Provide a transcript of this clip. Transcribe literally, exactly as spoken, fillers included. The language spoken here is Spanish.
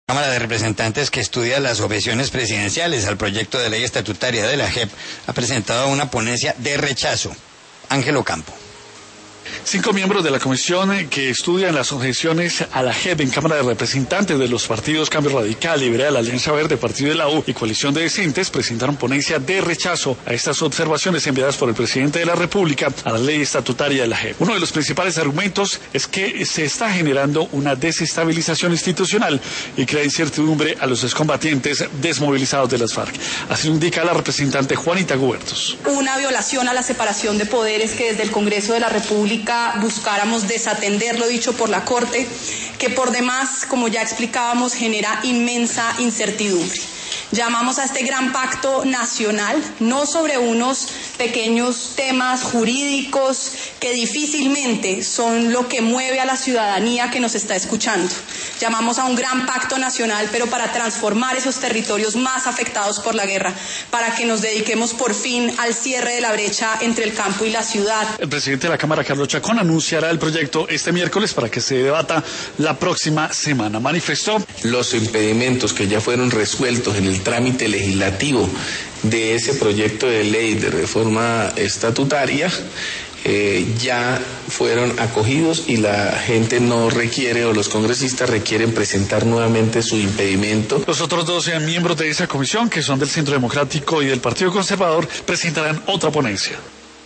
Cámara de Representantes, que estudia las objeciones presidenciales al proyecto de ley estatutaria de la J E P, ha presentado una ponencia de rechazo. Ángel Ocampo. Cinco miembros de la comisión que estudian las objeciones a la J E P en Cámara de Representantes de los partidos Cambio Radical, Liberal, Alianza Verde, Partido de la U y Coalición de Decentes presentaron ponencia de rechazo a estas observaciones enviadas por el presidente de la República a la ley estatutaria de la J E P. Uno de los principales argumentos es que se está generando una desestabilización institucional y crea incertidumbre a los excombatientes desmovilizados de las FARC. Así lo indica la representante Juanita Gubertos. Una violación a la separación de poderes que desde el Congreso de la República buscáramos desatender lo dicho por la Corte, que por demás, como ya explicábamos, genera inmensa incertidumbre. Llamamos a este gran pacto nacional, no sobre unos pequeños temas jurídicos que difícilmente son lo que mueve a la ciudadanía que nos está escuchando. Llamamos a un gran pacto nacional, pero para transformar esos territorios más afectados por la guerra, para que nos dediquemos por fin al cierre de la brecha entre el campo y la ciudad. El presidente de la Cámara, Carlos Chacón, anunciará el proyecto este miércoles para que se debata la próxima semana. Manifestó: los impedimentos que ya fueron resueltos en el trámite legislativo de ese proyecto de ley de reforma estatutaria eh, ya fueron acogidos y la gente no requiere, o los congresistas requieren presentar nuevamente su impedimento. Los otros doce miembros de esa comisión, que son del Centro Democrático y del Partido Conservador, presentarán otra ponencia.